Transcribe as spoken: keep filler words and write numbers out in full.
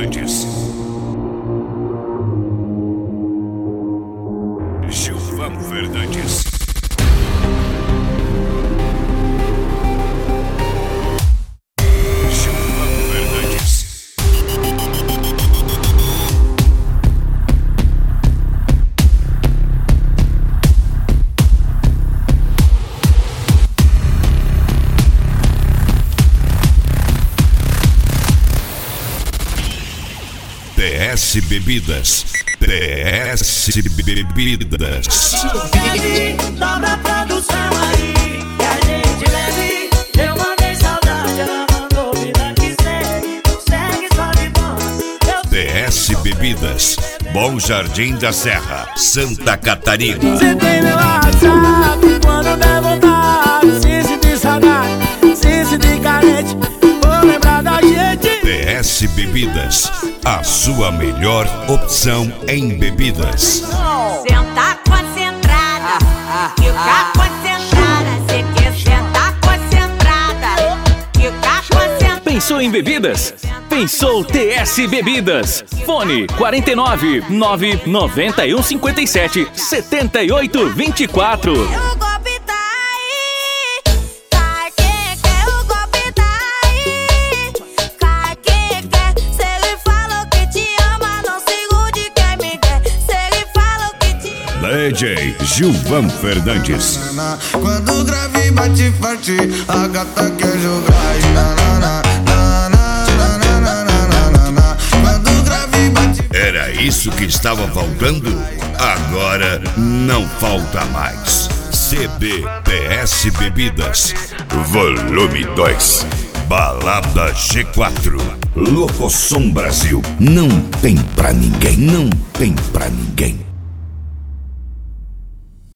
Fernandes. Gilvan Fernandes. Gilvan Fernandes. P S Bebidas. P S Bebidas. Dobra produção aí, que a gente leve. Eu mandei saudade, ela mandou vida que segue. Segue só de boa. P S Bebidas. Bom Jardim da Serra, Santa Catarina. Você tem meu WhatsApp, quando der vontade. Se sentir saudade, se sentir carente, vou lembrar da gente. P S Bebidas, a sua melhor opção em bebidas. Sentar concentrada, ficar concentrada. Cê quer sentar concentrada, ficar concentrada. Pensou em bebidas? Pensou T S Bebidas. Fone quarenta e nove, nove noventa e um, cinquenta e sete, setenta e oito, vinte e quatro. O golpe tá aí, cai quem quer, o golpe tá aí, cai quem quer. Se ele falou que te ama, não segure quem me quer. Se ele falou que te ama. D J Gilvan Fernandes. Quando o grave bate forte, a gata quer jogar. E na, na, na, na, na, na, na, na, na, na. Quando o grave bate. Era isso que estava faltando? Agora não falta mais. C B P S Bebidas, volume dois. Balada G quatro. Locosom Brasil. Não tem pra ninguém, não tem pra ninguém.